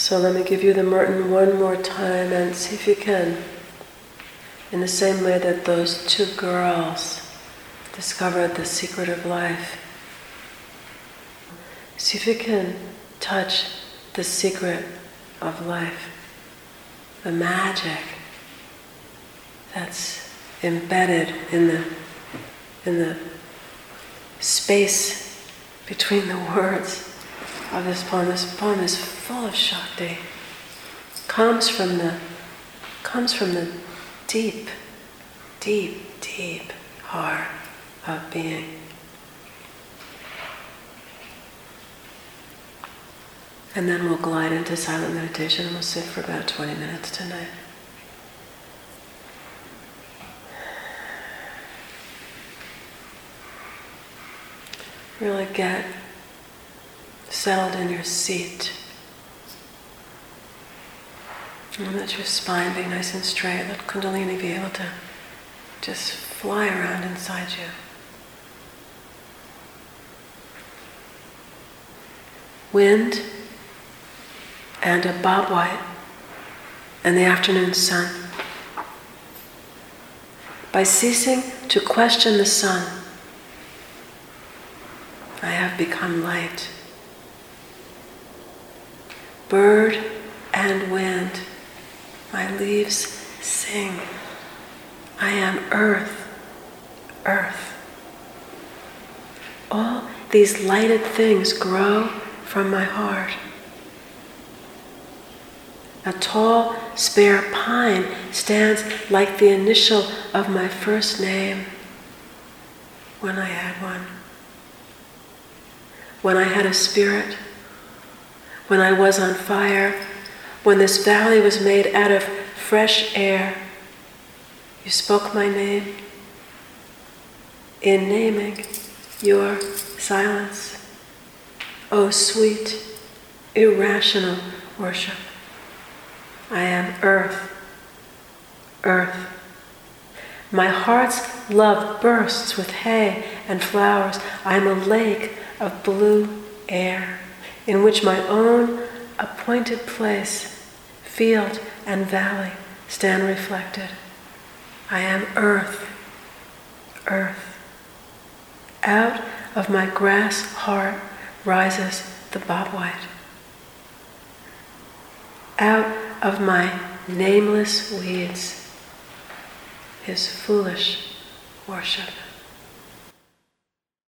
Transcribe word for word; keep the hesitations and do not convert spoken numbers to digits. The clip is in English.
So let me give you the Merton one more time and see if you can, in the same way that those two girls discovered the secret of life, see if you can touch the secret of life, the magic that's embedded in the in the space between the words of this poem. This poem is full of Shakti. Comes from the comes from the deep, deep, deep heart of being. And then we'll glide into silent meditation and we'll sit for about twenty minutes tonight. Really get settled in your seat. And let your spine be nice and straight. Let Kundalini be able to just fly around inside you. Wind and a bob white and the afternoon sun. By ceasing to question the sun, I have become light. Bird and wind, my leaves sing. I am earth, earth. All these lighted things grow from my heart. A tall, spare pine stands like the initial of my first name, when I had one. When I had a spirit, when I was on fire, when this valley was made out of fresh air, you spoke my name. In naming your silence, oh sweet, irrational worship. I am earth, earth. My heart's love bursts with hay and flowers. I am a lake of blue air, in which my own appointed place, field and valley, stand reflected. I am earth, earth. Out of my grass heart rises the bobwhite. Out of my nameless weeds is foolish worship.